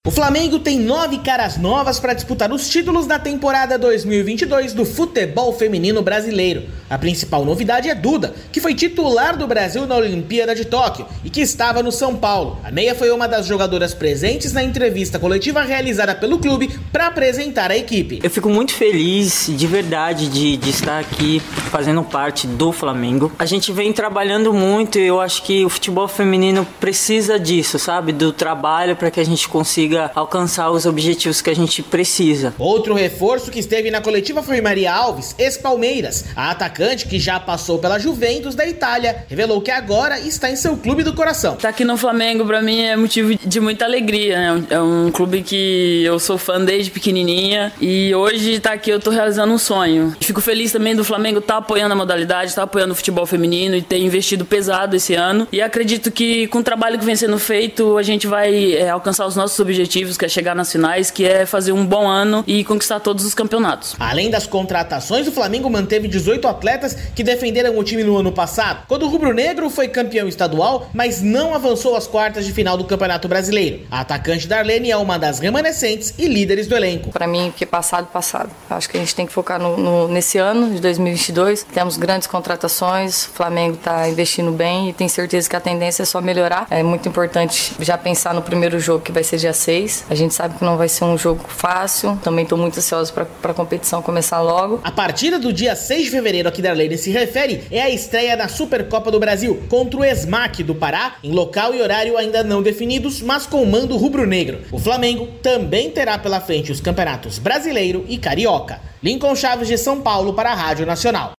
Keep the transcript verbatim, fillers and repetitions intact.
O Flamengo tem nove caras novas para disputar os títulos da temporada dois mil e vinte e dois do futebol feminino brasileiro. A principal novidade é Duda, que foi titular do Brasil na Olimpíada de Tóquio e que estava no São Paulo. A meia foi uma das jogadoras presentes na entrevista coletiva realizada pelo clube para apresentar a equipe. Eu fico muito feliz, de verdade, de, de estar aqui fazendo parte do Flamengo. A gente vem trabalhando muito e eu acho que o futebol feminino precisa disso, sabe? Do trabalho para que a gente consiga alcançar os objetivos que a gente precisa. Outro reforço que esteve na coletiva foi Maria Alves, ex-Palmeiras. A atacante, que já passou pela Juventus da Itália, revelou que agora está em seu clube do coração. Estar aqui no Flamengo pra mim é motivo de muita alegria, né? É um clube que eu sou fã desde pequenininha e hoje tá aqui eu tô realizando um sonho. Fico feliz também do Flamengo estar tá apoiando a modalidade, estar tá apoiando o futebol feminino e ter investido pesado esse ano. E acredito que com o trabalho que vem sendo feito a gente vai é, alcançar os nossos objetivos, que é chegar nas finais, que é fazer um bom ano e conquistar todos os campeonatos. Além das contratações, o Flamengo manteve dezoito atletas que defenderam o time no ano passado, quando o rubro-negro foi campeão estadual, mas não avançou às quartas de final do Campeonato Brasileiro. A atacante Darlene é uma das remanescentes e líderes do elenco. Para mim, que é passado, passado. Acho que a gente tem que focar no, no, nesse ano de dois mil e vinte e dois. Temos grandes contratações, o Flamengo está investindo bem e tenho certeza que a tendência é só melhorar. É muito importante já pensar no primeiro jogo, que vai ser dia seis. A gente sabe que não vai ser um jogo fácil. Também estou muito ansioso para a competição começar logo. A partida do dia seis de fevereiro, a que Darlene se refere, é a estreia na Supercopa do Brasil contra o ESMAC do Pará, em local e horário ainda não definidos, mas com mando rubro-negro. O Flamengo também terá pela frente os campeonatos brasileiro e carioca. Lincoln Chaves, de São Paulo, para a Rádio Nacional.